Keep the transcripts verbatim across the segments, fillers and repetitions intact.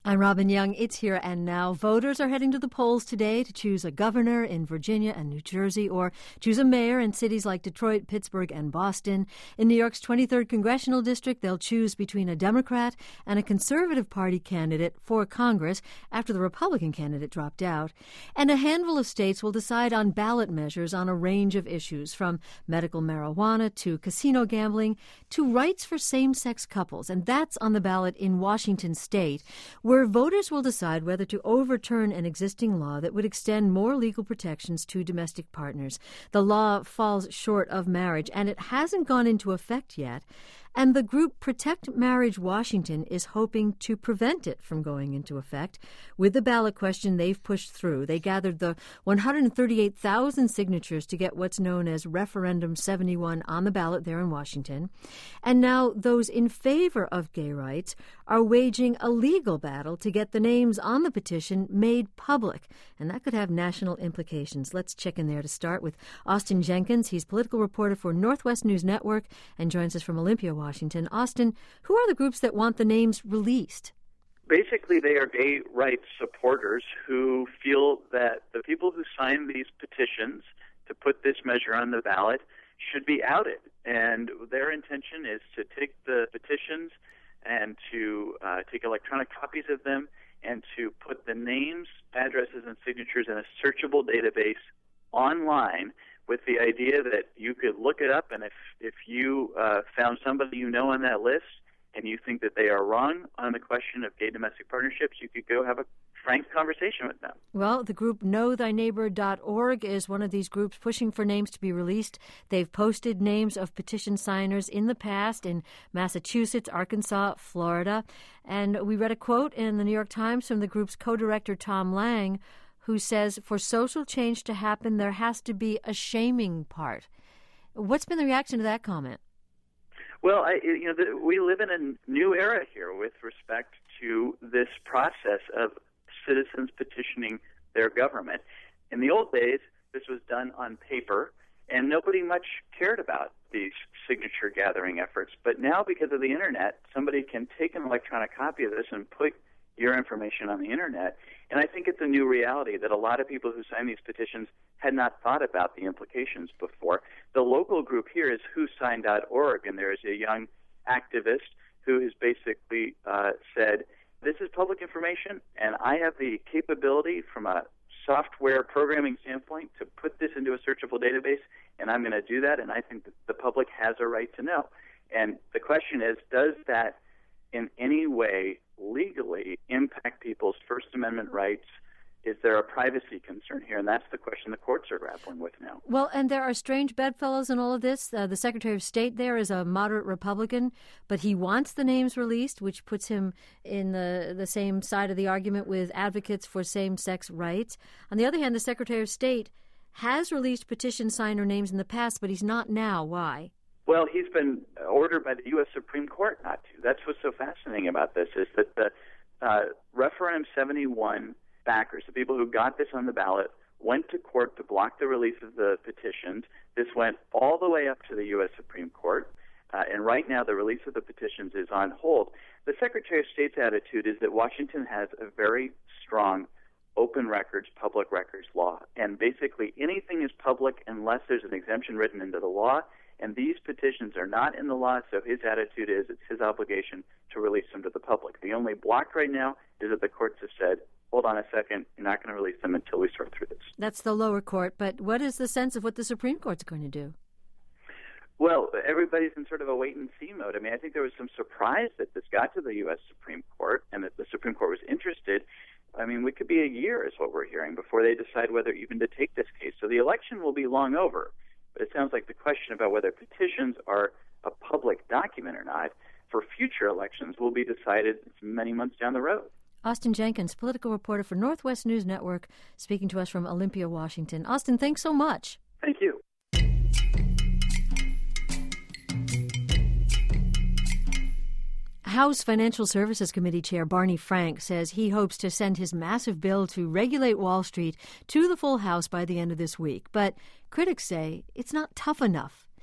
I'm Robin Young. It's Here and Now. Voters are heading to the polls today to choose a governor in Virginia and New Jersey, or choose a mayor in cities like Detroit, Pittsburgh, and Boston. In New York's twenty-third congressional district, they'll choose between a Democrat and a Conservative Party candidate for Congress after the Republican candidate dropped out. And a handful of states will decide on ballot measures on a range of issues, from medical marijuana to casino gambling to rights for same-sex couples. And that's on the ballot in Washington state, where where voters will decide whether to overturn an existing law that would extend more legal protections to domestic partners. The law falls short of marriage, and it hasn't gone into effect yet. And the group Protect Marriage Washington is hoping to prevent it from going into effect. With the ballot question they've pushed through, they gathered the one hundred thirty-eight thousand signatures to get what's known as Referendum seventy-one on the ballot there in Washington. And now those in favor of gay rights are waging a legal battle to get the names on the petition made public. And that could have national implications. Let's check in there to start with Austin Jenkins. He's political reporter for Northwest News Network and joins us from Olympia, Washington. Washington. Austin, who are the groups that want the names released? Basically, they are gay rights supporters who feel that the people who signed these petitions to put this measure on the ballot should be outed. And their intention is to take the petitions and to uh, take electronic copies of them and to put the names, addresses, and signatures in a searchable database online, with the idea that you could look it up, and if, if you uh, found somebody you know on that list and you think that they are wrong on the question of gay domestic partnerships, you could go have a frank conversation with them. Well, the group know thy neighbor dot org is one of these groups pushing for names to be released. They've posted names of petition signers in the past in Massachusetts, Arkansas, Florida. And we read a quote in the New York Times from the group's co-director, Tom Lang, who says, for social change to happen, there has to be a shaming part. What's been the reaction to that comment? Well, I, you know, the, we live in a new era here with respect to this process of citizens petitioning their government. In the old days, this was done on paper, and nobody much cared about these signature gathering efforts. But now, because of the Internet, somebody can take an electronic copy of this and put your information on the Internet. And I think it's a new reality that a lot of people who sign these petitions had not thought about the implications before. The local group here is who sign dot org, and there is a young activist who has basically uh, said, this is public information, and I have the capability from a software programming standpoint to put this into a searchable database, and I'm going to do that, and I think that the public has a right to know. And the question is, does that in any way legally impact people's First Amendment rights? Is there a privacy concern here? And that's the question the courts are grappling with now. Well, and there are strange bedfellows in all of this. Uh, the Secretary of State there is a moderate Republican, but he wants the names released, which puts him in the, the same side of the argument with advocates for same-sex rights. On the other hand, the Secretary of State has released petition signer names in the past, but he's not now. Why? Well, he's been ordered by the U S Supreme Court not to. That's what's so fascinating about this, is that the uh, Referendum seventy-one backers, the people who got this on the ballot, went to court to block the release of the petitions. This went all the way up to the U S Supreme Court, uh, and right now the release of the petitions is on hold. The Secretary of State's attitude is that Washington has a very strong open records, public records law, and basically anything is public unless there's an exemption written into the law. And these petitions are not in the law, so his attitude is it's his obligation to release them to the public. The only block right now is that the courts have said, hold on a second, you're not going to release them until we sort through this. That's the lower court, but what is the sense of what the Supreme Court's going to do? Well, everybody's in sort of a wait-and-see mode. I mean, I think there was some surprise that this got to the U S Supreme Court and that the Supreme Court was interested. I mean, we could be a year is what we're hearing before they decide whether even to take this case. So the election will be long over. But it sounds like the question about whether petitions are a public document or not for future elections will be decided many months down the road. Austin Jenkins, political reporter for Northwest News Network, speaking to us from Olympia, Washington. Austin, thanks so much. Thank you. House Financial Services Committee Chair Barney Frank says he hopes to send his massive bill to regulate Wall Street to the full House by the end of this week. But critics say it's not tough enough.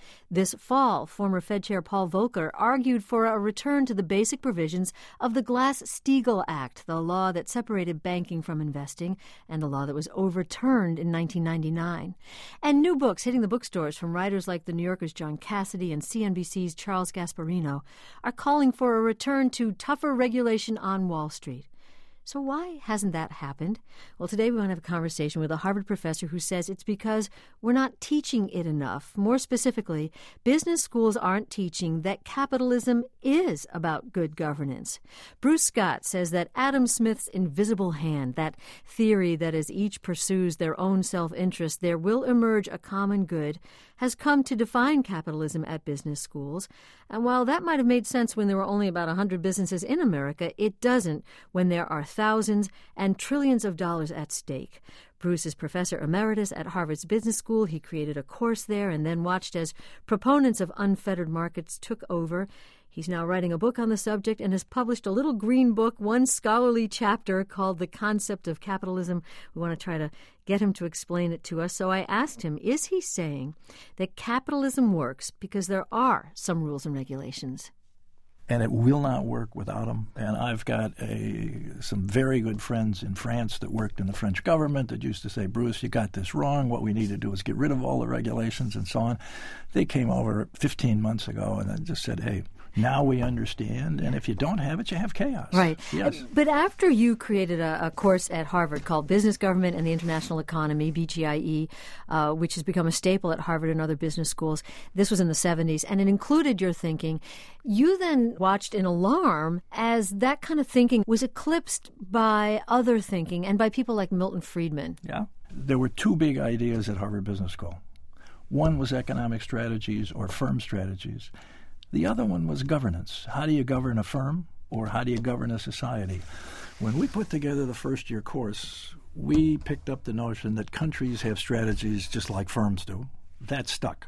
This fall, former Fed Chair Paul Volcker argued for a return to the basic provisions of the Glass-Steagall Act, the law that separated banking from investing and the law that was overturned in nineteen ninety-nine. And new books hitting the bookstores from writers like The New Yorker's John Cassidy and C N B C's Charles Gasparino are calling for a return to tougher regulation on Wall Street. So why hasn't that happened? Well, today we want to have a conversation with a Harvard professor who says it's because we're not teaching it enough. More specifically, business schools aren't teaching that capitalism is about good governance. Bruce Scott says that Adam Smith's invisible hand, that theory that as each pursues their own self-interest, there will emerge a common good, has come to define capitalism at business schools. And while that might have made sense when there were only about one hundred businesses in America, it doesn't when there are thousands and trillions of dollars at stake. Bruce is professor emeritus at Harvard's Business School. He created a course there and then watched as proponents of unfettered markets took over. He's now writing a book on the subject and has published a little green book, one scholarly chapter called The Concept of Capitalism. We want to try to get him to explain it to us. So I asked him, is he saying that capitalism works because there are some rules and regulations? And it will not work without them. And I've got a some very good friends in France that worked in the French government that used to say, Bruce, you got this wrong. What we need to do is get rid of all the regulations and so on. They came over fifteen months ago and then just said, hey, now we understand, and if you don't have it, you have chaos. Right. Yes. But after you created a, a course at Harvard called Business Government and the International Economy, B G I E, uh, which has become a staple at Harvard and other business schools, this was in the seventies, and it included your thinking. You then watched in alarm as that kind of thinking was eclipsed by other thinking and by people like Milton Friedman. Yeah. There were two big ideas at Harvard Business School. One was economic strategies or firm strategies. The other one was governance. How do you govern a firm or how do you govern a society? When we put together the first-year course, we picked up the notion that countries have strategies just like firms do. That stuck.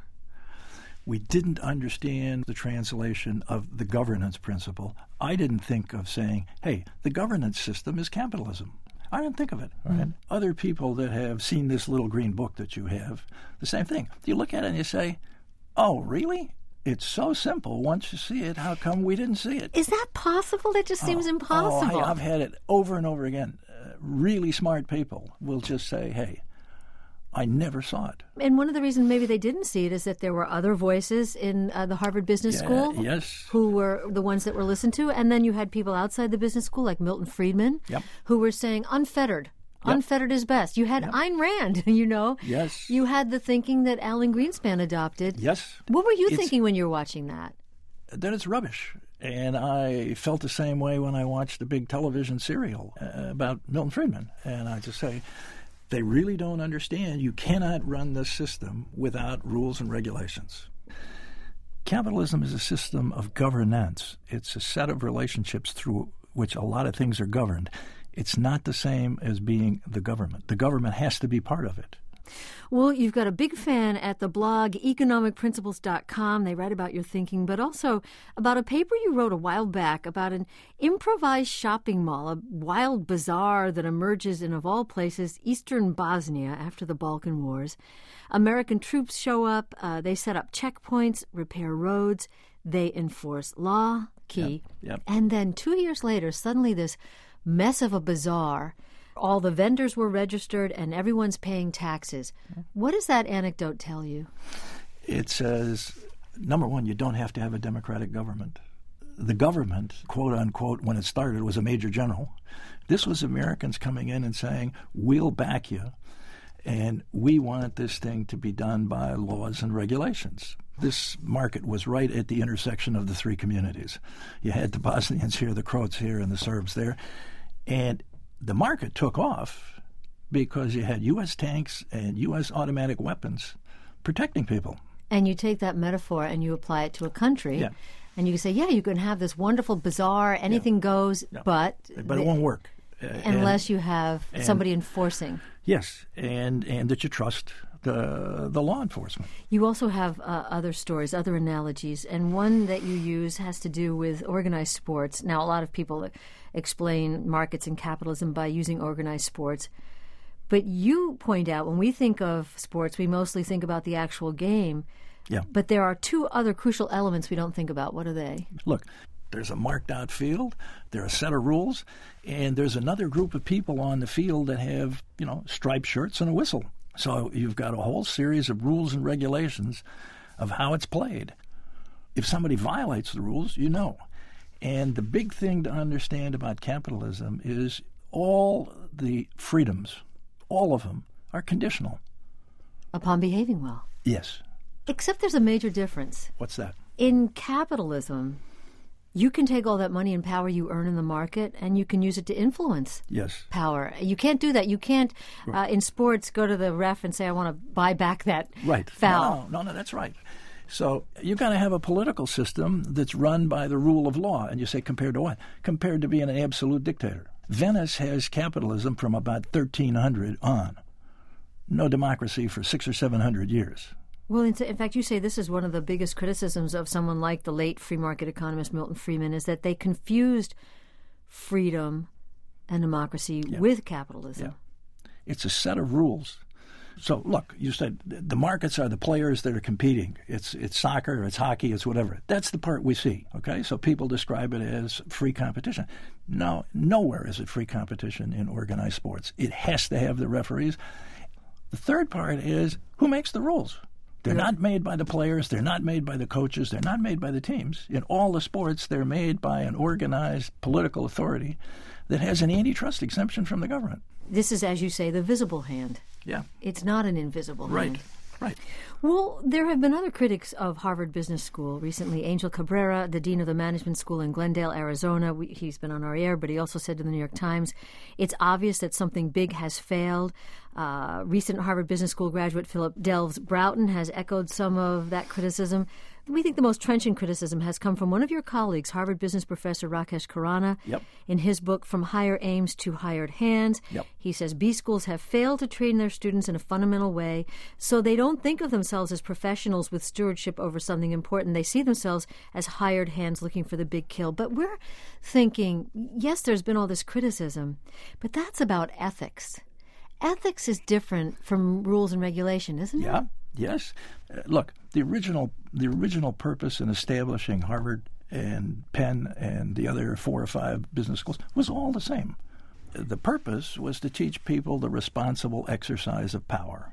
We didn't understand the translation of the governance principle. I didn't think of saying, hey, the governance system is capitalism. I didn't think of it. Right? Mm-hmm. Other people that have seen this little green book that you have, the same thing. You look at it and you say, oh, really? It's so simple. Once you see it, how come we didn't see it? Is that possible? That just seems oh, impossible. Oh, I, I've had it over and over again. Uh, really smart people will just say, hey, I never saw it. And one of the reasons maybe they didn't see it is that there were other voices in uh, the Harvard Business yeah, School yes. who were the ones that were listened to. And then you had people outside the business school like Milton Friedman yep. who were saying unfettered. Yep. Unfettered is best. You had yep. Ayn Rand, you know. Yes. You had the thinking that Alan Greenspan adopted. Yes. What were you it's, thinking when you were watching that? That it's rubbish. And I felt the same way when I watched the big television serial uh, about Milton Friedman. And I just say, they really don't understand. You cannot run this system without rules and regulations. Capitalism is a system of governance. It's a set of relationships through which a lot of things are governed. It's not the same as being the government. The government has to be part of it. Well, you've got a big fan at the blog economic principles dot com. They write about your thinking, but also about a paper you wrote a while back about an improvised shopping mall, a wild bazaar that emerges in, of all places, eastern Bosnia after the Balkan Wars. American troops show up. Uh, they set up checkpoints, repair roads. They enforce law, key. Yep, yep. And then two years later, suddenly this mess of a bazaar. All the vendors were registered and everyone's paying taxes. What does that anecdote tell you? It says, number one, you don't have to have a democratic government. The government, quote unquote, when it started, was a major general. This was Americans coming in and saying, we'll back you, and we want this thing to be done by laws and regulations. This market was right at the intersection of the three communities. You had the Bosnians here, the Croats here, and the Serbs there. And the market took off because you had U S tanks and U S automatic weapons protecting people. And you take that metaphor and you apply it to a country. Yeah. And you say, yeah, you can have this wonderful bazaar, anything yeah. goes, yeah. but... But it won't work. Uh, unless and, you have and, somebody enforcing. Yes, and, and that you trust the the law enforcement. You also have uh, other stories, other analogies, and one that you use has to do with organized sports. Now, a lot of people explain markets and capitalism by using organized sports, but you point out when we think of sports, we mostly think about the actual game, Yeah. But there are two other crucial elements we don't think about. What are they? Look, there's a marked out field, there are a set of rules, and there's another group of people on the field that have, you know, striped shirts and a whistle. So you've got a whole series of rules and regulations of how it's played. If somebody violates the rules, you know. And the big thing to understand about capitalism is all the freedoms, all of them, are conditional. Upon behaving well. Yes. Except there's a major difference. What's that? In capitalism, you can take all that money and power you earn in the market and you can use it to influence yes. power. You can't do that. You can't, right. uh, in sports, go to the ref and say, I want to buy back that right. foul. No, no, no, that's right. So you've got to have a political system that's run by the rule of law. And you say, compared to what? Compared to being an absolute dictator. Venice has capitalism from about thirteen hundred on. No democracy for six or seven hundred years. Well, in fact, you say this is one of the biggest criticisms of someone like the late free market economist Milton Friedman, is that they confused freedom and democracy yeah. with capitalism. Yeah. It's a set of rules. So, look, you said the markets are the players that are competing. It's it's soccer, it's hockey, it's whatever. That's the part we see, okay? So people describe it as free competition. No, nowhere is it free competition in organized sports. It has to have the referees. The third part is who makes the rules? They're yeah. not made by the players. They're not made by the coaches. They're not made by the teams. In all the sports, they're made by an organized political authority that has an antitrust exemption from the government. This is, as you say, the visible hand. Yeah. It's not an invisible right. hand. Right. Well, there have been other critics of Harvard Business School recently. Angel Cabrera, the dean of the management school in Glendale, Arizona, we, he's been on our air, but he also said to the New York Times, it's obvious that something big has failed. Uh, recent Harvard Business School graduate Philip Delves Broughton has echoed some of that criticism. We think the most trenchant criticism has come from one of your colleagues, Harvard business professor Rakesh Khurana. Yep. In his book, From Higher Aims to Hired Hands, yep. he says B schools have failed to train their students in a fundamental way, so they don't think of themselves as professionals with stewardship over something important. They see themselves as hired hands looking for the big kill. But we're thinking, yes, there's been all this criticism, but that's about ethics. Ethics is different from rules and regulation, isn't it? Yeah. Yes. Uh, look, the original the original purpose in establishing Harvard and Penn and the other four or five business schools was all the same. The purpose was to teach people the responsible exercise of power,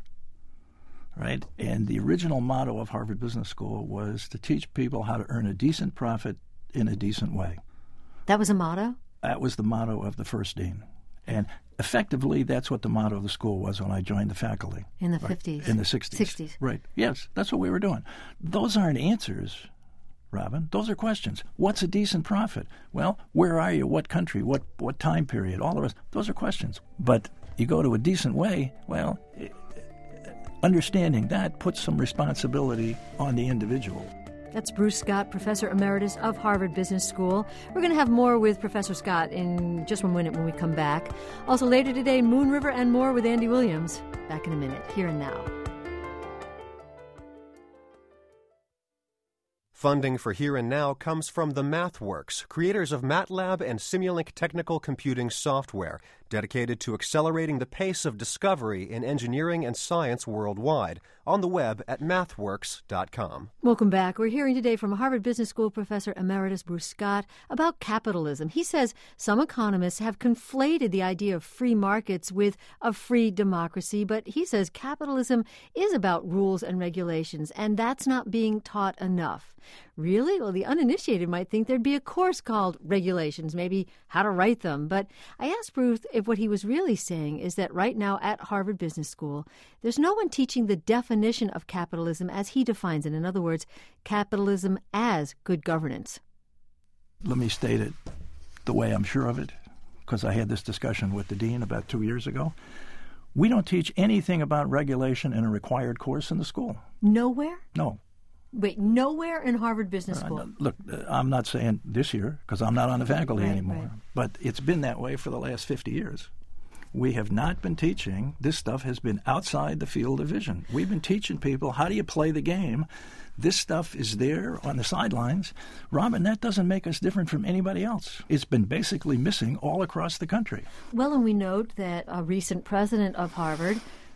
right? And the original motto of Harvard Business School was to teach people how to earn a decent profit in a decent way. That was a motto? That was the motto of the first dean. And effectively, that's what the motto of the school was when I joined the faculty. In the right? fifties. In the sixties. sixties. Right. Yes, that's what we were doing. Those aren't answers, Robin. Those are questions. What's a decent profit? Well, where are you? What country? What what time period? All the rest. Those are questions. But you go to a decent way, well, understanding that puts some responsibility on the individual. That's Bruce Scott, Professor Emeritus of Harvard Business School. We're going to have more with Professor Scott in just one minute when we come back. Also later today, Moon River and more with Andy Williams. Back in a minute, Here and Now. Funding for Here and Now comes from the MathWorks, creators of MATLAB and Simulink technical computing software, dedicated to accelerating the pace of discovery in engineering and science worldwide, on the web at mathworks dot com. Welcome back. We're hearing today from Harvard Business School Professor Emeritus Bruce Scott about capitalism. He says some economists have conflated the idea of free markets with a free democracy, but he says capitalism is about rules and regulations, and that's not being taught enough. Really? Well, the uninitiated might think there'd be a course called Regulations, maybe how to write them. But I asked Bruce if what he was really saying is that right now at Harvard Business School, there's no one teaching the definition of capitalism as he defines it. In other words, capitalism as good governance. Let me state it the way I'm sure of it, because I had this discussion with the dean about two years ago. We don't teach anything about regulation in a required course in the school. Nowhere? No. Wait, nowhere in Harvard Business School? Uh, look, I'm not saying this year, because I'm not on the faculty right, anymore, right. but it's been that way for the last fifty years. We have not been teaching. This stuff has been outside the field of vision. We've been teaching people, how do you play the game? This stuff is there on the sidelines. Robin, that doesn't make us different from anybody else. It's been basically missing all across the country. Well, and we note that a recent president of Harvard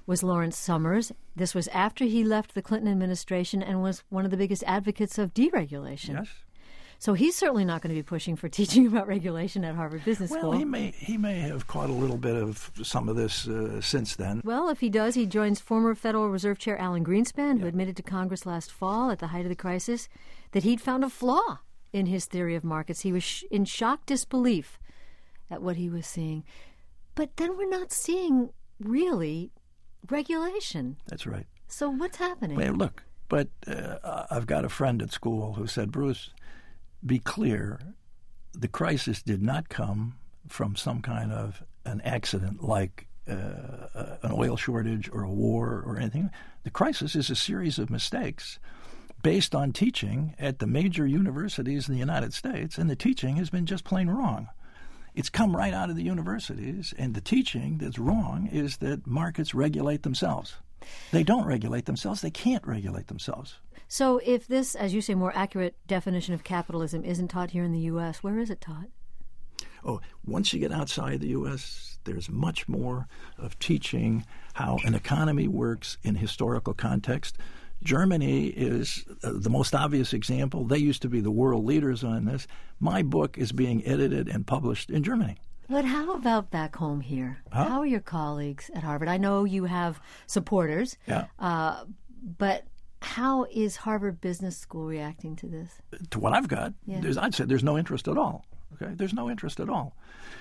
was Lawrence Summers. This was after he left the Clinton administration and was one of the biggest advocates of deregulation. Yes. So he's certainly not going to be pushing for teaching about regulation at Harvard Business well, School. Well, he may he may have caught a little bit of some of this uh, since then. Well, if he does, he joins former Federal Reserve Chair Alan Greenspan, yeah. who admitted to Congress last fall at the height of the crisis that he'd found a flaw in his theory of markets. He was sh- in shocked disbelief at what he was seeing. But then we're not seeing, really, regulation. That's right. So what's happening? Well, look, but uh, I've got a friend at school who said, Bruce, be clear, the crisis did not come from some kind of an accident like uh, an oil shortage or a war or anything. The crisis is a series of mistakes based on teaching at the major universities in the United States, and the teaching has been just plain wrong. It's come right out of the universities, and the teaching that's wrong is that markets regulate themselves. They don't regulate themselves. They can't regulate themselves. So if this, as you say, more accurate definition of capitalism isn't taught here in the U S, where is it taught? Oh, once you get outside the U S, there's much more of teaching how an economy works in historical context. Germany is uh, the most obvious example. They used to be the world leaders on this. My book is being edited and published in Germany. But how about back home here? Huh? How are your colleagues at Harvard? I know you have supporters, yeah. uh, but how is Harvard Business School reacting to this? To what I've got, yeah. there's, I'd say there's no interest at all. Okay, there's no interest at all.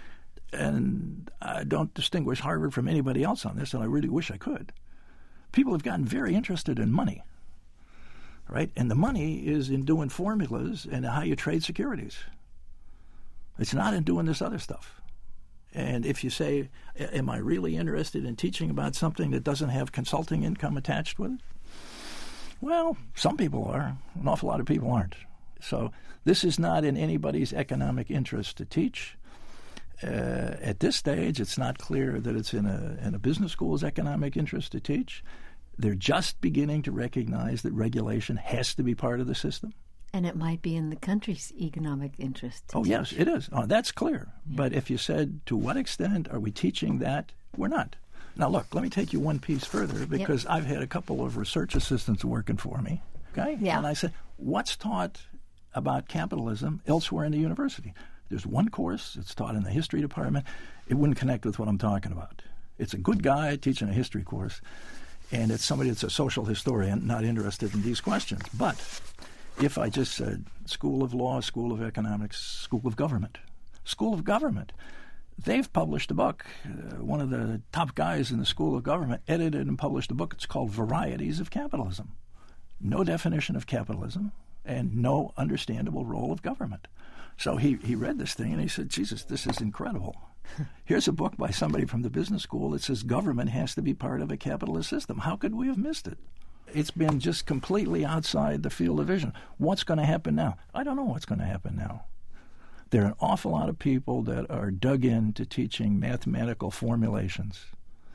And I don't distinguish Harvard from anybody else on this, and I really wish I could. People have gotten very interested in money, right? And the money is in doing formulas and how you trade securities. It's not in doing this other stuff. And if you say, am I really interested in teaching about something that doesn't have consulting income attached with it? Well, some people are. An awful lot of people aren't. So this is not in anybody's economic interest to teach. Uh, at this stage, it's not clear that it's in a, in a business school's economic interest to teach. They're just beginning to recognize that regulation has to be part of the system. And it might be in the country's economic interest. Oh, teach. yes, it is. Oh, that's clear. Yeah. But if you said, to what extent are we teaching that? We're not. Now, look, let me take you one piece further, because yep. I've had a couple of research assistants working for me. Okay? Yeah. And I said, what's taught about capitalism elsewhere in the university? There's one course. It's taught in the history department. It wouldn't connect with what I'm talking about. It's a good guy teaching a history course, and it's somebody that's a social historian, not interested in these questions. But if I just said School of Law, School of Economics, School of Government, School of Government, they've published a book. Uh, one of the top guys in the School of Government edited and published a book. It's called Varieties of Capitalism. No definition of capitalism and no understandable role of government. So he, he read this thing and he said, Jesus, this is incredible. Here's a book by somebody from the business school that says government has to be part of a capitalist system. How could we have missed it? It's been just completely outside the field of vision. What's going to happen now? I don't know what's going to happen now. There are an awful lot of people that are dug into teaching mathematical formulations.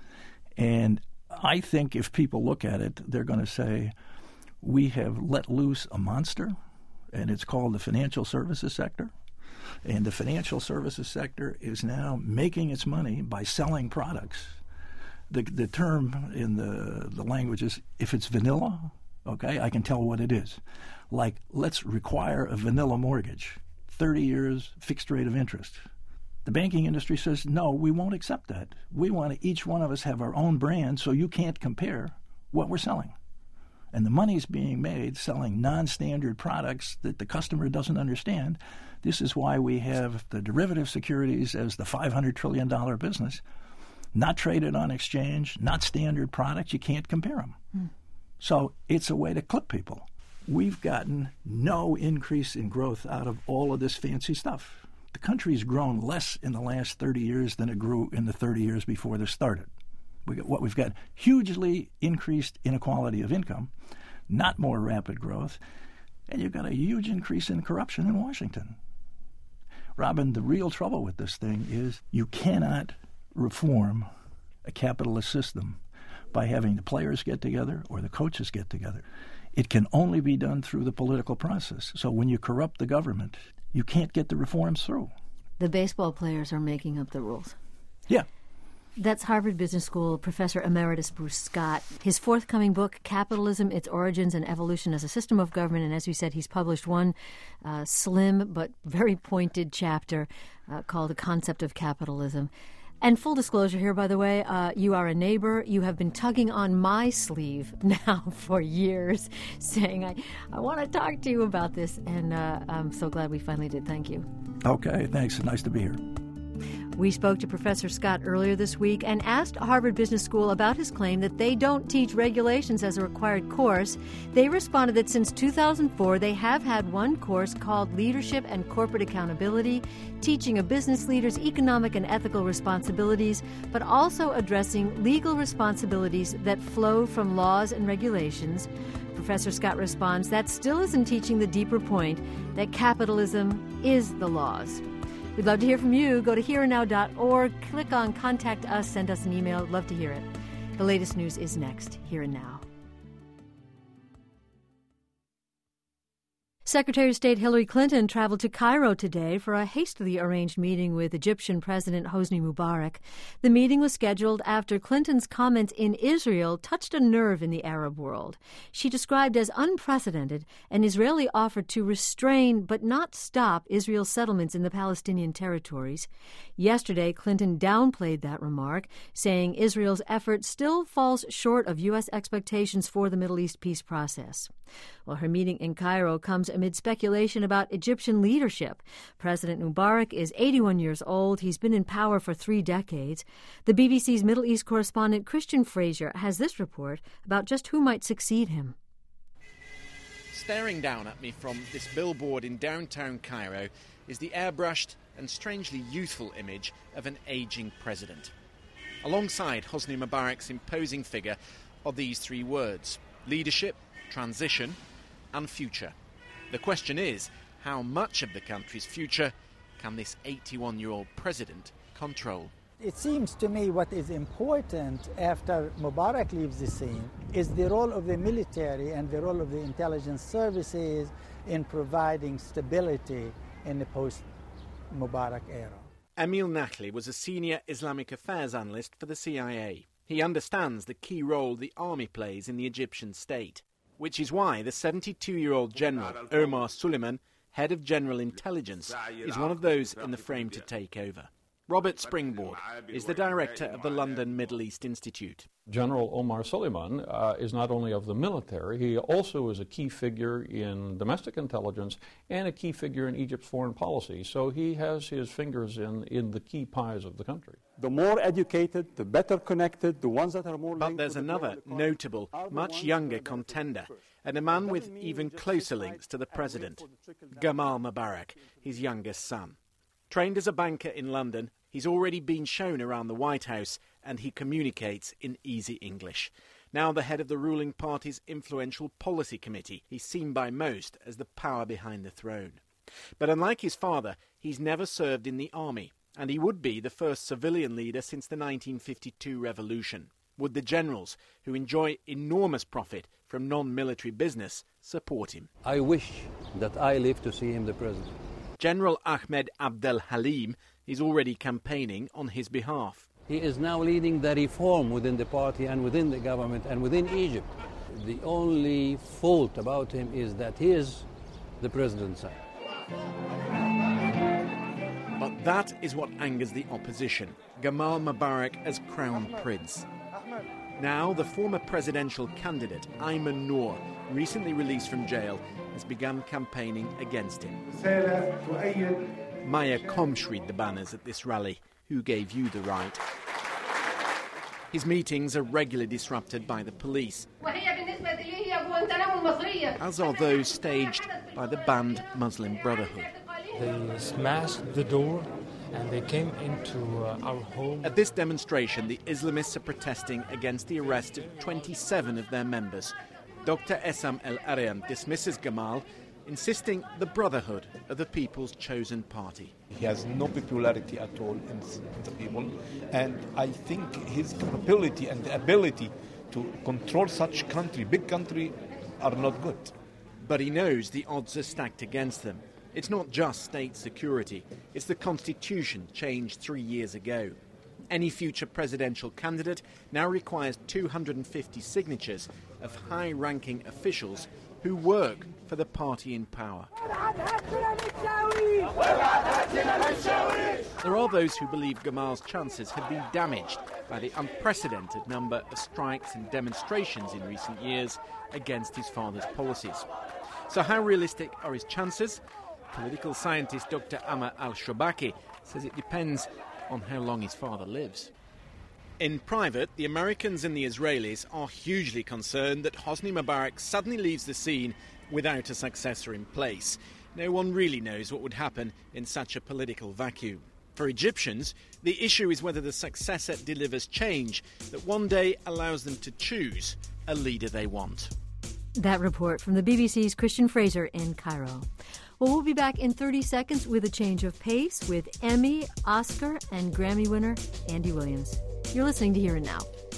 And I think if people look at it, they're going to say, we have let loose a monster, and it's called the financial services sector. And the financial services sector is now making its money by selling products. The the term in the, the language is, if it's vanilla, okay, I can tell what it is. Like, let's require a vanilla mortgage, thirty years, fixed rate of interest. The banking industry says, no, we won't accept that. We want to each one of us have our own brand, so you can't compare what we're selling. And the money's being made selling non-standard products that the customer doesn't understand. This is why we have the derivative securities as the five hundred trillion dollars business, not traded on exchange, not standard products. You can't compare them. Hmm. So it's a way to clip people. We've gotten no increase in growth out of all of this fancy stuff. The country's grown less in the last thirty years than it grew in the thirty years before this started. We got, what we've got, hugely increased inequality of income, not more rapid growth, and you've got a huge increase in corruption in Washington. Robin, the real trouble with this thing is you cannot reform a capitalist system by having the players get together or the coaches get together. It can only be done through the political process. So when you corrupt the government, you can't get the reforms through. The baseball players are making up the rules. Yeah. That's Harvard Business School Professor Emeritus Bruce Scott. His forthcoming book, Capitalism, Its Origins and Evolution as a System of Government, and as we said, he's published one uh, slim but very pointed chapter uh, called The Concept of Capitalism. And full disclosure here, by the way, uh, you are a neighbor. You have been tugging on my sleeve now for years, saying, I, I want to talk to you about this, and uh, I'm so glad we finally did. Thank you. Okay, thanks. Nice to be here. We spoke to Professor Scott earlier this week and asked Harvard Business School about his claim that they don't teach regulations as a required course. They responded that since two thousand four, they have had one course called Leadership and Corporate Accountability, teaching a business leader's economic and ethical responsibilities, but also addressing legal responsibilities that flow from laws and regulations. Professor Scott responds, that still isn't teaching the deeper point that capitalism is the laws. We'd love to hear from you. Go to here and now dot org, click on Contact Us, send us an email. Love to hear it. The latest news is next, Here and Now. Secretary of State Hillary Clinton traveled to Cairo today for a hastily arranged meeting with Egyptian President Hosni Mubarak. The meeting was scheduled after Clinton's comments in Israel touched a nerve in the Arab world. She described as unprecedented an Israeli offer to restrain but not stop Israel's settlements in the Palestinian territories. Yesterday, Clinton downplayed that remark, saying Israel's effort still falls short of U S expectations for the Middle East peace process. Well, her meeting in Cairo comes amid speculation about Egyptian leadership. President Mubarak is eighty-one years old. He's been in power for three decades. The B B C's Middle East correspondent Christian Frazier has this report about just who might succeed him. Staring down at me from this billboard in downtown Cairo is the airbrushed and strangely youthful image of an aging president. Alongside Hosni Mubarak's imposing figure are these three words: leadership, transition, and future. The question is, how much of the country's future can this eighty-one-year-old president control? It seems to me what is important after Mubarak leaves the scene is the role of the military and the role of the intelligence services in providing stability in the post-Mubarak era. Emil Nachli was a senior Islamic affairs analyst for the C I A. He understands the key role the army plays in the Egyptian state, which is why the seventy-two-year-old General Omar Suleiman, head of General Intelligence, is one of those in the frame to take over. Robert Springborg is the director of the London Middle East Institute. General Omar Suleiman uh, is not only of the military, he also is a key figure in domestic intelligence and a key figure in Egypt's foreign policy. So he has his fingers in, in the key pies of the country. The more educated, the better connected, the ones that are more... But there's another notable, much younger contender, and a man with even closer links to the president, Gamal Mubarak, his youngest son. Trained as a banker in London, he's already been shown around the White House, and he communicates in easy English. Now the head of the ruling party's influential policy committee, he's seen by most as the power behind the throne. But unlike his father, he's never served in the army, and he would be the first civilian leader since the nineteen fifty-two revolution. Would the generals, who enjoy enormous profit from non-military business, support him? I wish that I lived to see him the president. General Ahmed Abdel Halim is already campaigning on his behalf. He is now leading the reform within the party and within the government and within Egypt. The only fault about him is that he is the president's son. But that is what angers the opposition, Gamal Mubarak as crown prince. Now, the former presidential candidate, Ayman Noor, recently released from jail, has begun campaigning against him. Maya Komsh read the banners at this rally. Who gave you the right? His meetings are regularly disrupted by the police, as are those staged by the banned Muslim Brotherhood. They smashed the door and they came into uh, our home. At this demonstration, the Islamists are protesting against the arrest of twenty-seven of their members. Doctor Essam El Arian dismisses Gamal, insisting the Brotherhood are the people's chosen party. He has no popularity at all in, in the people, and I think his capability and the ability to control such country, big country, are not good. But he knows the odds are stacked against them. It's not just state security, it's the constitution changed three years ago. Any future presidential candidate now requires two hundred fifty signatures of high-ranking officials who work for the party in power. There are those who believe Gamal's chances have been damaged by the unprecedented number of strikes and demonstrations in recent years against his father's policies. So how realistic are his chances? Political scientist Doctor Amr al-Shobaki says it depends on how long his father lives. In private, the Americans and the Israelis are hugely concerned that Hosni Mubarak suddenly leaves the scene without a successor in place. No one really knows what would happen in such a political vacuum. For Egyptians, the issue is whether the successor delivers change that one day allows them to choose a leader they want. That report from the B B C's Christian Fraser in Cairo. Well, we'll be back in thirty seconds with a change of pace with Emmy, Oscar, and Grammy winner Andy Williams. You're listening to Here and Now.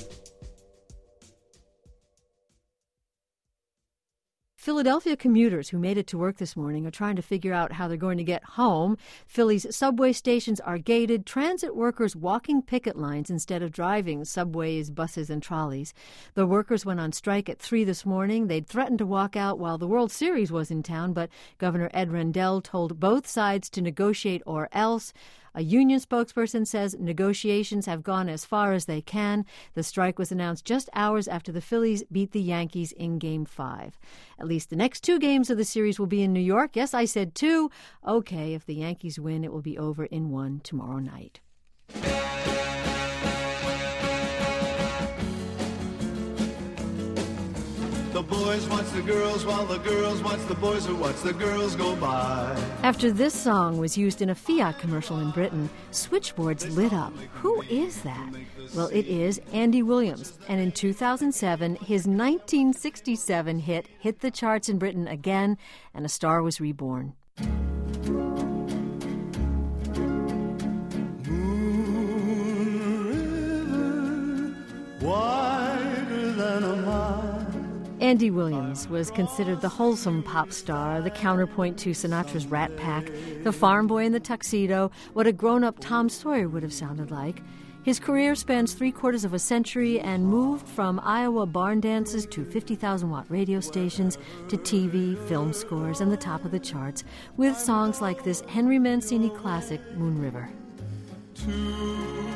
Philadelphia commuters who made it to work this morning are trying to figure out how they're going to get home. Philly's subway stations are gated, transit workers walking picket lines instead of driving subways, buses, and trolleys. The workers went on strike at three this morning. They'd threatened to walk out while the World Series was in town, but Governor Ed Rendell told both sides to negotiate or else. A union spokesperson says negotiations have gone as far as they can. The strike was announced just hours after the Phillies beat the Yankees in Game five. At least the next two games of the series will be in New York. Yes, I said two. Okay, if the Yankees win, it will be over in one tomorrow night. The boys watch the girls while the girls watch the boys who watch the girls go by. After this song was used in a Fiat commercial in Britain, switchboards lit up. Who is that? Well, it is Andy Williams. And in two thousand seven, his nineteen sixty-seven hit hit the charts in Britain again, and a star was reborn. Moon River, wider than a mile. Andy Williams was considered the wholesome pop star, the counterpoint to Sinatra's Rat Pack, the farm boy in the tuxedo, what a grown-up Tom Sawyer would have sounded like. His career spans three-quarters of a century and moved from Iowa barn dances to fifty thousand watt radio stations to T V, film scores, and the top of the charts, with songs like this Henry Mancini classic, Moon River. Two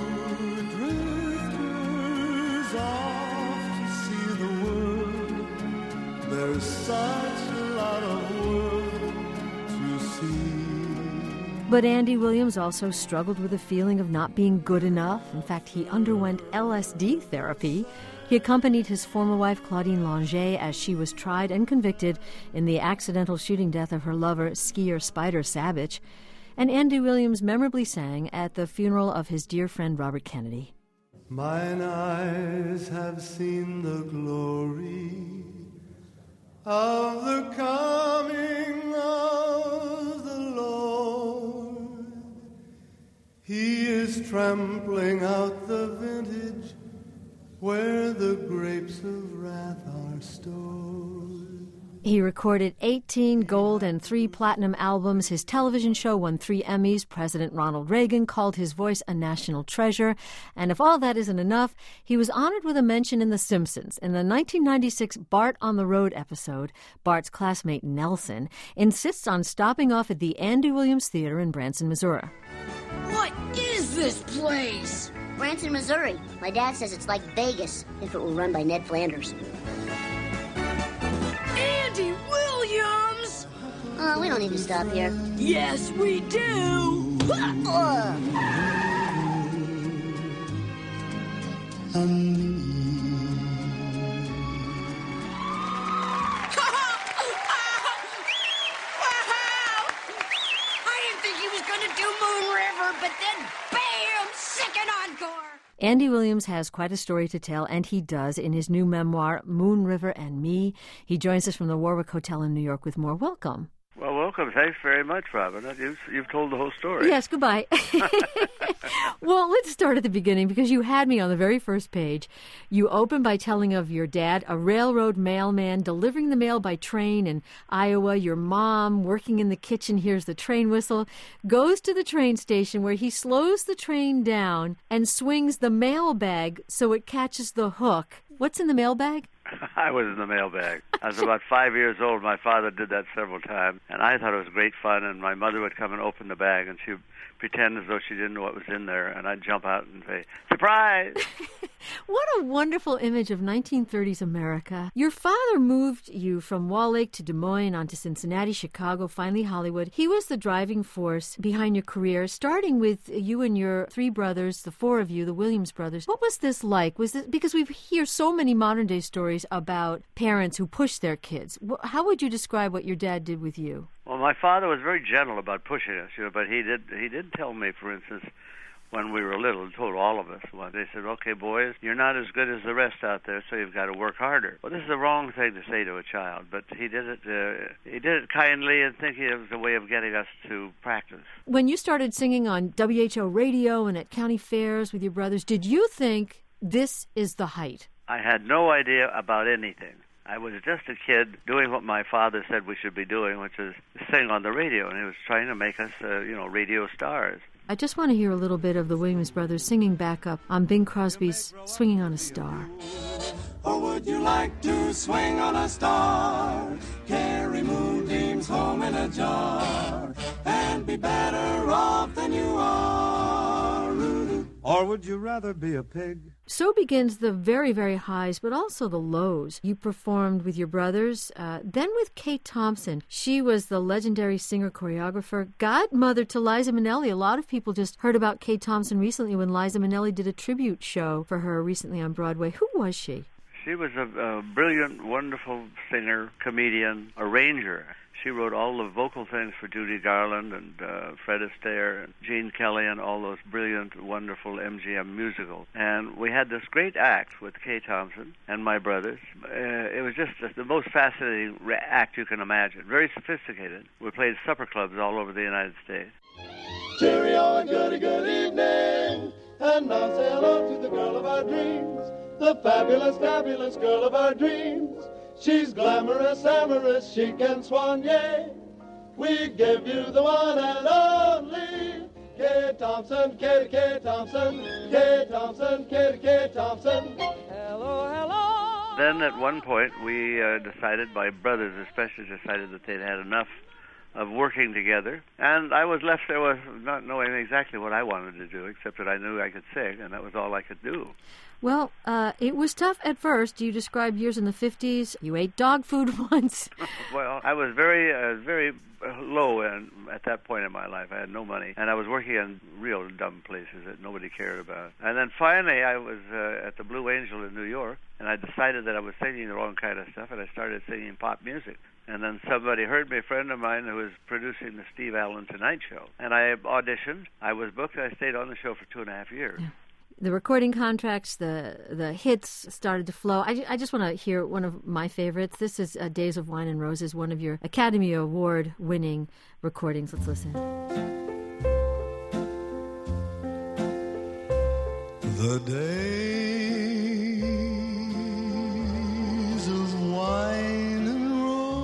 drifters off to see the world. There's such a lot of world to see. But Andy Williams also struggled with a feeling of not being good enough. In fact, he underwent L S D therapy. He accompanied his former wife, Claudine Longet, as she was tried and convicted in the accidental shooting death of her lover, skier Spider Savage. And Andy Williams memorably sang at the funeral of his dear friend Robert Kennedy. Mine eyes have seen the glory of the coming of the Lord. He is trampling out the vintage where the grapes of wrath are stored. He recorded eighteen gold and three platinum albums. His television show won three Emmys. President Ronald Reagan called his voice a national treasure. And if all that isn't enough, he was honored with a mention in The Simpsons. In the nineteen ninety-six Bart on the Road episode, Bart's classmate Nelson insists on stopping off at the Andy Williams Theater in Branson, Missouri. What is this place? Branson, Missouri. My dad says it's like Vegas if it were run by Ned Flanders. Andy Williams! Oh, we don't need to stop here. Yes, we do! But then, bam, second encore! Andy Williams has quite a story to tell, and he does in his new memoir, Moon River and Me. He joins us from the Warwick Hotel in New York with more. Welcome. Well, welcome. welcome. Thanks very much, Robin. You've, you've told the whole story. Yes, goodbye. Well, let's start at the beginning because you had me on the very first page. You open by telling of your dad, a railroad mailman, delivering the mail by train in Iowa. Your mom, working in the kitchen, hears the train whistle, goes to the train station where he slows the train down and swings the mail bag so it catches the hook. What's in the mail bag? I was in the mailbag. I was about five years old. My father did that several times, and I thought it was great fun, and my mother would come and open the bag, and she'd pretend as though she didn't know what was in there, and I'd jump out and say, surprise! What a wonderful image of nineteen thirties America. Your father moved you from Wall Lake to Des Moines, on to Cincinnati, Chicago, finally Hollywood. He was the driving force behind your career, starting with you and your three brothers, the four of you, the Williams brothers. What was this like? Was this, because we hear so many modern-day stories about parents who push their kids. How would you describe what your dad did with you? Well, my father was very gentle about pushing us, you know, but he did he did tell me, for instance, when we were little, he told all of us, well, they said, okay, boys, you're not as good as the rest out there, so you've got to work harder. Well, this is the wrong thing to say to a child, but he did it uh, he did it kindly and thinking it was a way of getting us to practice. When you started singing on W H O radio and at county fairs with your brothers, did you think this is the height? I had no idea about anything. I was just a kid doing what my father said we should be doing, which is sing on the radio, and he was trying to make us, uh, you know, radio stars. I just want to hear a little bit of the Williams brothers singing back up on Bing Crosby's Swinging on a Star. Or would you like to swing on a star, carry moonbeams home in a jar, and be better off than you are? Or would you rather be a pig? So begins the very, very highs, but also the lows. You performed with your brothers, uh, then with Kate Thompson. She was the legendary singer-choreographer, godmother to Liza Minnelli. A lot of people just heard about Kate Thompson recently when Liza Minnelli did a tribute show for her recently on Broadway. Who was she? She was a, a brilliant, wonderful singer, comedian, arranger. She wrote all the vocal things for Judy Garland and uh, Fred Astaire and Gene Kelly and all those brilliant, wonderful M G M musicals. And we had this great act with Kay Thompson and my brothers. Uh, it was just the most fascinating re- act you can imagine. Very sophisticated. We played supper clubs all over the United States. Cheerio and goody good evening. And now say hello to the girl of our dreams, the fabulous, fabulous girl of our dreams. She's glamorous, amorous, she can swan, yay. We give you the one and only Kay Thompson, Kay, Kay Thompson, Kay Thompson, Kay, Kay Thompson. Hello, hello. Then at one point we uh, decided, my brothers especially decided that they'd had enough of working together, and I was left there with not knowing exactly what I wanted to do, except that I knew I could sing, and that was all I could do. Well, uh, it was tough at first. You described years in the fifties. You ate dog food once. Well, I was very, uh, very low in, at that point in my life. I had no money, and I was working in real dumb places that nobody cared about. And then finally I was uh, at the Blue Angel in New York, and I decided that I was singing the wrong kind of stuff, and I started singing pop music. And then somebody heard me, a friend of mine who was producing the Steve Allen Tonight Show. And I auditioned. I was booked. I stayed on the show for two and a half years. Yeah. The recording contracts, the the hits started to flow. I, I just want to hear one of my favorites. This is uh, Days of Wine and Roses, one of your Academy Award-winning recordings. Let's listen. The days of wine and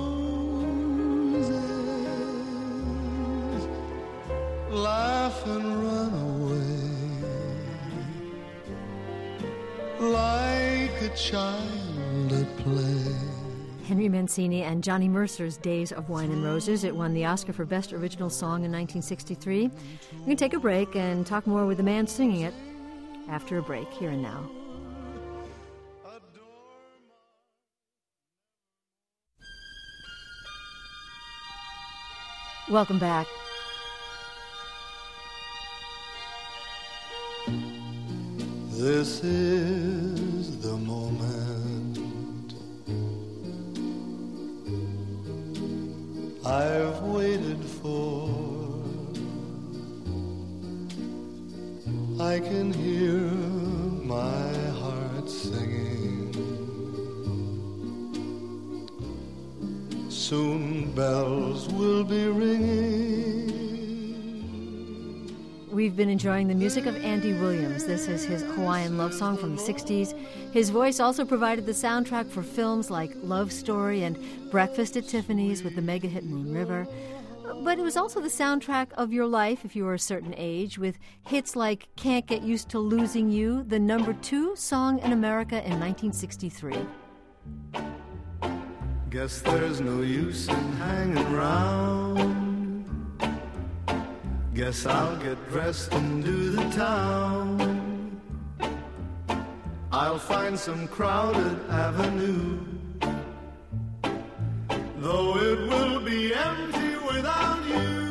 roses, laugh and run away like a child at play. Henry Mancini and Johnny Mercer's Days of Wine and Roses. It won the Oscar for Best Original Song in nineteen sixty-three. We're going to take a break and talk more with the man singing it after a break, here and now. Welcome back. This is the moment I've waited for. I can hear my heart singing. soon bells will be ringing. We've been enjoying the music of Andy Williams. This is his Hawaiian love song from the sixties. His voice also provided the soundtrack for films like Love Story and Breakfast at Tiffany's with the mega hit Moon River. But it was also the soundtrack of your life if you were a certain age, with hits like Can't Get Used to Losing You, the number two song in America in nineteen sixty-three. Guess there's no use in hanging round. Guess I'll get dressed and do the town. I'll find some crowded avenue, though it will be empty without you.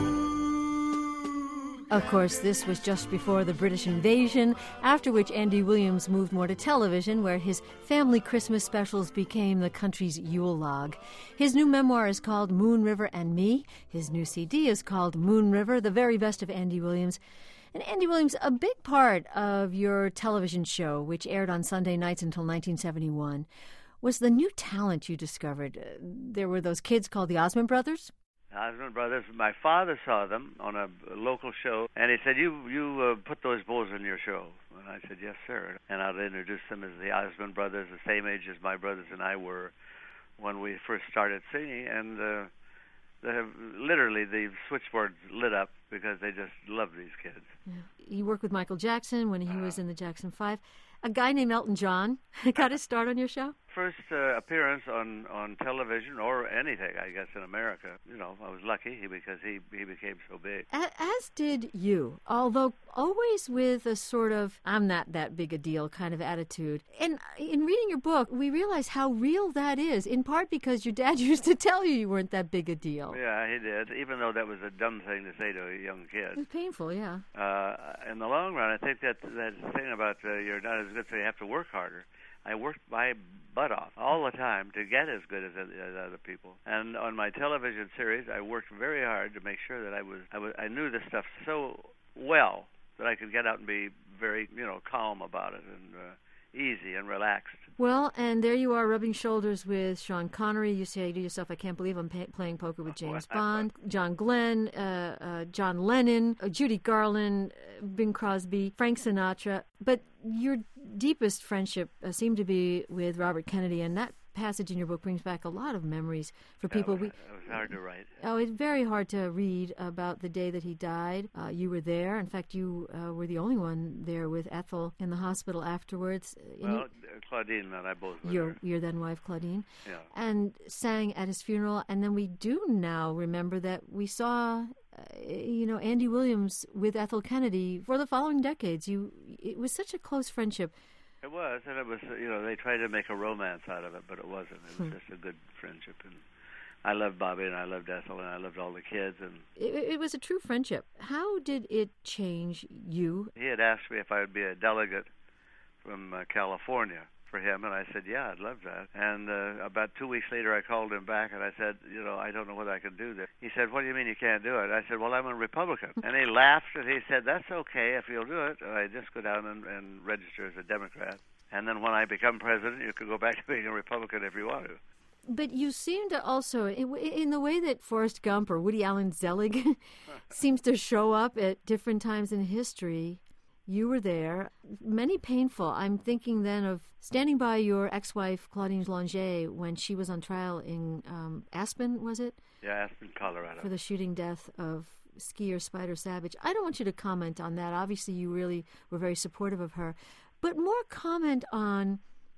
Of course, this was just before the British invasion, after which Andy Williams moved more to television, where his family Christmas specials became the country's Yule log. His new memoir is called Moon River and Me. His new C D is called Moon River, the very best of Andy Williams. And Andy Williams, a big part of your television show, which aired on Sunday nights until nineteen seventy-one, was the new talent you discovered. Uh, there were those kids called the Osmond Brothers. Osmond Brothers. My father saw them on a local show, and he said, you you uh, put those boys in your show. And I said, yes, sir. And I'd introduce them as the Osmond Brothers, the same age as my brothers and I were when we first started singing. And uh, they have, literally the switchboard lit up because they just loved these kids. Yeah. You worked with Michael Jackson when he uh, was in the Jackson Five. A guy named Elton John got his start on your show? First uh, appearance on, on television or anything, I guess, in America. You know, I was lucky because he, he became so big. As did you, although always with a sort of, I'm not that big a deal kind of attitude. And in reading your book, we realize how real that is, in part because your dad used to tell you you weren't that big a deal. Yeah, he did, even though that was a dumb thing to say to a young kid. It was painful, yeah. Uh, in the long run, I think that that thing about uh, you're not as good, so you have to work harder. I worked my butt off all the time to get as good as, as other people. And on my television series, I worked very hard to make sure that I was, I was I knew this stuff so well that I could get out and be very, you know, calm about it and uh, easy and relaxed. Well, and there you are rubbing shoulders with Sean Connery. You say to yourself, I can't believe I'm pay- playing poker with James Bond. John Glenn, uh, uh, John Lennon, uh, Judy Garland, uh, Bing Crosby, Frank Sinatra. But your deepest friendship uh, seemed to be with Robert Kennedy, and that passage in your book brings back a lot of memories for people. That was, it was hard to write. Oh, it's very hard to read about the day that he died. Uh, you were there. In fact, you uh, were the only one there with Ethel in the hospital afterwards. Well, you, Claudine and I both were your, there. Your then wife, Claudine. Yeah. And sang at his funeral. And then we do now remember that we saw, uh, you know, Andy Williams with Ethel Kennedy for the following decades. You, it was such a close friendship. It was, and it was, you know, they tried to make a romance out of it, but it wasn't. It was hmm. just a good friendship. And I loved Bobby, and I loved Ethel, and I loved all the kids. And it, it was a true friendship. How did it change you? He had asked me if I would be a delegate from uh, California for him, and I said, yeah, I'd love that. And uh, about two weeks later, I called him back, and I said, you know, I don't know whether I can do this. He said, what do you mean you can't do it? I said, well, I'm a Republican. And he laughed, and he said, that's okay if you'll do it. And I just go down and, and register as a Democrat. And then when I become president, you can go back to being a Republican if you want to. But you seem to also, in the way that Forrest Gump or Woody Allen Zelig seems to show up at different times in history, you were there. Many painful. I'm thinking then of standing by your ex-wife, Claudine Longet, when she was on trial in um, Aspen, was it? Yeah, Aspen, Colorado. For the shooting death of skier Spider Savage. I don't want you to comment on that. Obviously, you really were very supportive of her. But more comment on,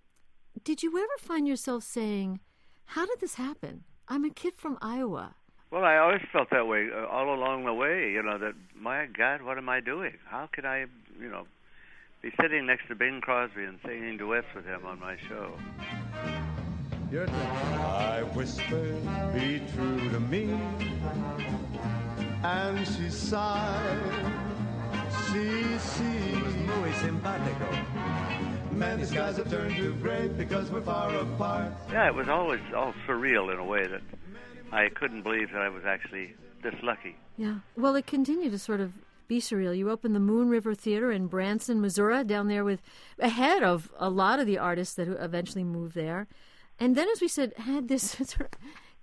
did you ever find yourself saying, how did this happen? I'm a kid from Iowa. Well, I always felt that way uh, all along the way, you know, that, my God, what am I doing? How could I, you know, be sitting next to Bing Crosby and singing duets with him on my show? Your turn. I whispered, be true to me, and she sighed. She, she was muy simpático. Man, the skies have turned to gray because we're far apart. Yeah, it was always all surreal in a way that I couldn't believe that I was actually this lucky. Yeah. Well, it continued to sort of be surreal. You opened the Moon River Theater in Branson, Missouri, down there with ahead of a lot of the artists that eventually moved there. And then, as we said, had this sort of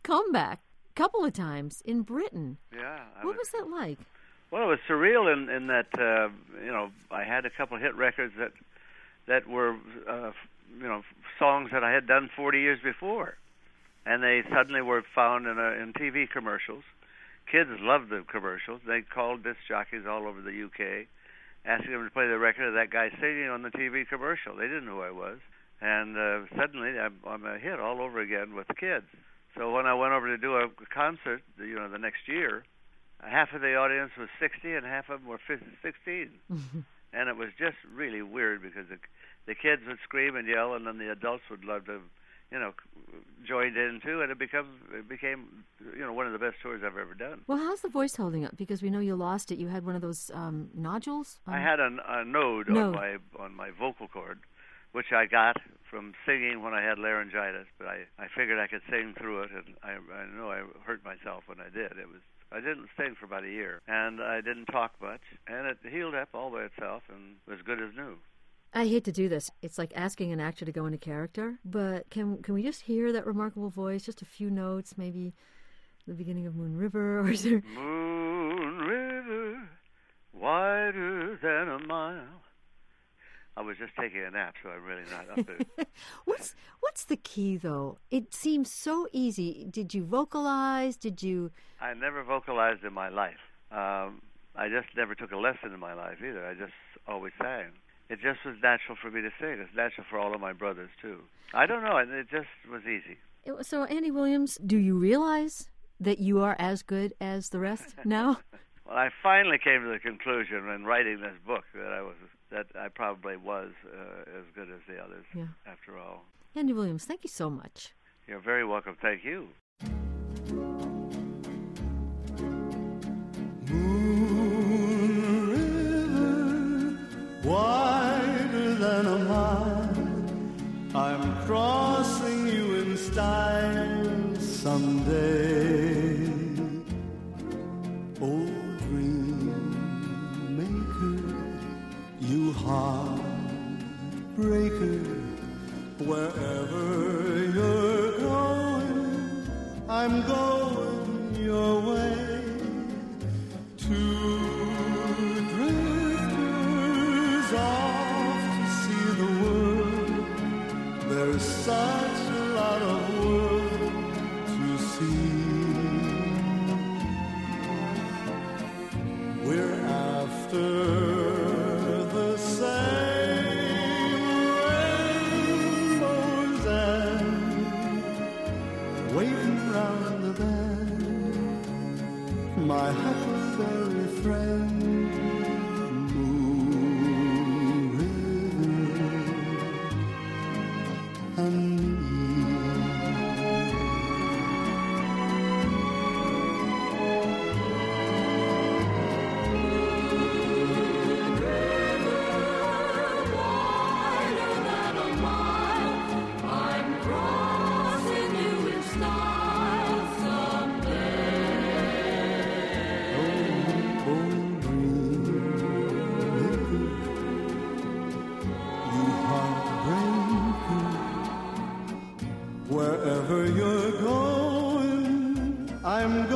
comeback a couple of times in Britain. Yeah. I What was that like? Well, it was surreal in, in that, uh, you know, I had a couple of hit records that that were, uh, you know, songs that I had done forty years before. And they suddenly were found in, a, in T V commercials. Kids loved the commercials. They called disc jockeys all over the U K, asking them to play the record of that guy singing on the T V commercial. They didn't know who I was. And uh, suddenly I'm, I'm a hit all over again with the kids. So when I went over to do a concert, you know, the next year, half of the audience was sixty and half of them were sixteen. And it was just really weird because the, the kids would scream and yell, and then the adults would love to, you know, joined in too, and it become it became, you know, one of the best tours I've ever done. Well, how's the voice holding up? Because we know you lost it. You had one of those um, nodules. Um, I had a, a node, node on my on my vocal cord, which I got from singing when I had laryngitis. But I, I figured I could sing through it, and I I know I hurt myself when I did. It was I didn't sing for about a year, and I didn't talk much, and it healed up all by itself and was good as new. I hate to do this. It's like asking an actor to go into character, but can can we just hear that remarkable voice, just a few notes, maybe the beginning of Moon River, or is there... Moon River, wider than a mile. I was just taking a nap, so I'm really not up there. what's what's the key, though? It seems so easy. Did you vocalize? Did you... I never vocalized in my life. Um, I just never took a lesson in my life either. I just always sang. It just was natural for me to sing. It's natural for all of my brothers, too. I don't know. It just was easy. It, so, Andy Williams, do you realize that you are as good as the rest now? Well, I finally came to the conclusion in writing this book that I was that I probably was uh, as good as the others, yeah. after all. Andy Williams, thank you so much. You're very welcome. Thank you. Moon River, wider than a mile, I'm crossing you in style someday. Oh, dream maker, you heartbreaker, wherever you're going, I'm going your way. Two drifters off to see the world. There's such a lot of world to see. We're after the same rainbow's end, waiting round the bend. My huckleberry friend, Moon River, and me. Wherever you're going, I'm going.